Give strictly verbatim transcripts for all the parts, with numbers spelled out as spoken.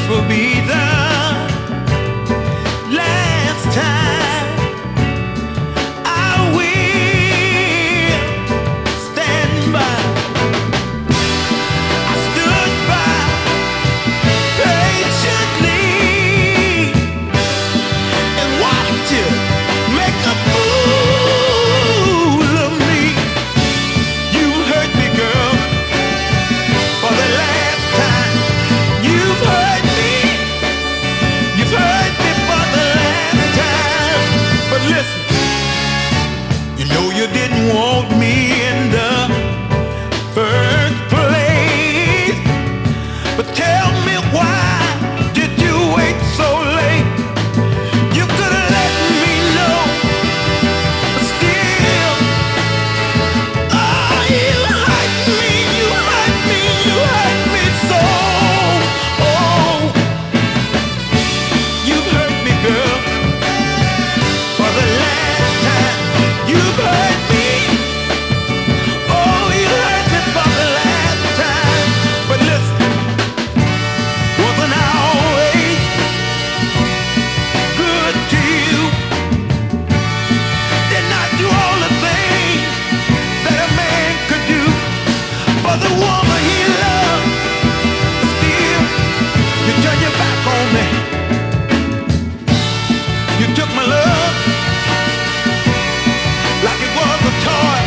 will be the last time I will stand by. I stood by patiently and watched you make a fool of me. You hurt me, girl, for the last time. You've hurt me. You've hurt me for the last time. But listen, you know you didn't want me in the first place. But tell me, why did you wait so late? You could have let me know. But still, oh, you hurt me, you hurt me, you hurt me so. Oh, you've hurt me, girl, for the last time. You've hurt me. Oh, you hurt me for the last time. But listen, wasn't I always good to you? Didn't I do all the things that a man could do for the woman he loved? But still, you turned your back on me. You took my love like it was a toy.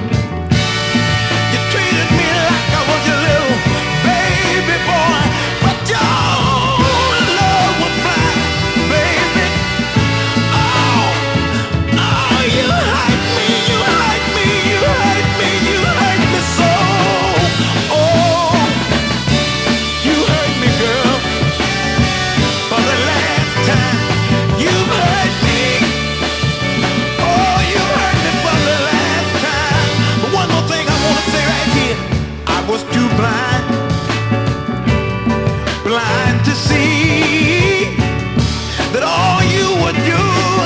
You treated me like I was your little baby boy. But your love was blind, baby. Oh, oh, you hurt me, you hurt me, you hurt me, you hurt me so. Oh, you hurt me, girl, for the last time. You've hurt me. Oh, you hurt me for the last time. But one more thing I want to say right here. I was too blind, blind to see that all you would do